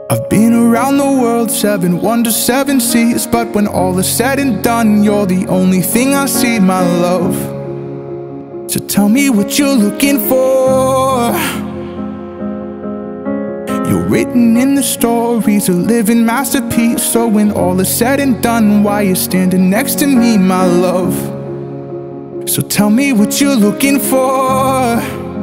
I've been around the world, 7 wonders, 7 seas, but when all is said and done, you're the only thing I see, my love. So tell me what you're looking for. You're written in the stories, a living masterpiece. So when all is said and done, why you standing next to me, my love? So tell me what you're looking for.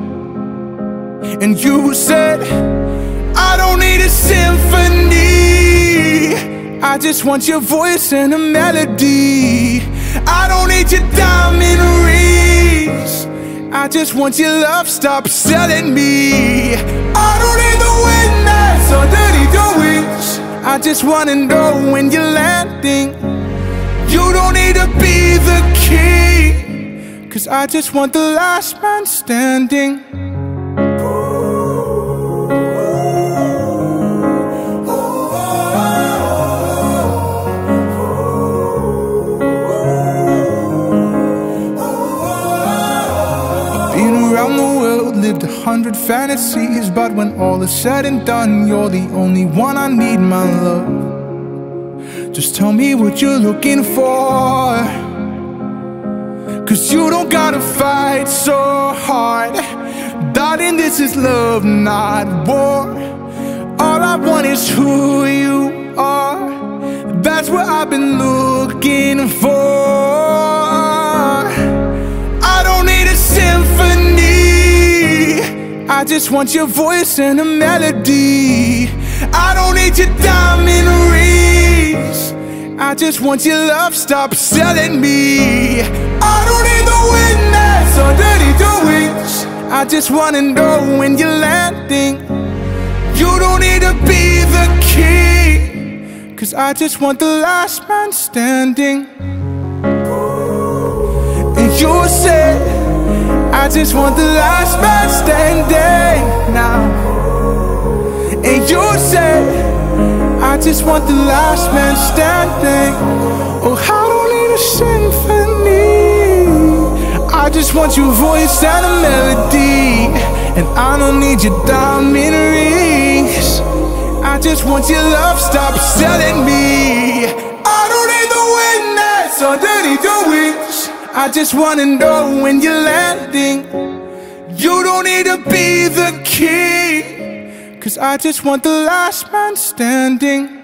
And you said, I don't need a symphony, I just want your voice and a melody. I don't need your diamond rings, I just want your love, stop selling me. I don't need the wind that's underneath your wings, I just wanna know when you're landing. You don't need to be the king, 'cause I just want the last man standing. Lived 100 fantasies, but when all is said and done, you're the only one I need, my love. Just tell me what you're looking for, 'cause you don't gotta fight so hard. Darling, this is love, not war. All I want is who you are, that's what I've been looking for. I don't need a symphony, I just want your voice and a melody. I don't need your diamond rings, I just want your love, stop selling me. I don't need the wind that's underneath your wings, I just wanna know when you're landing. You don't need to be the king, 'cause I just want the last man standing. And you said, I just want the last man standing now. And you said, I just want the last man standing. Oh, I don't need a symphony, I just want your voice and a melody. And I don't need your diamond rings, I just want your love, stop selling me. I don't need the wind that's underneath your wings, I just wanna know when you're landing. You don't need to be the king, 'cause I just want the last man standing.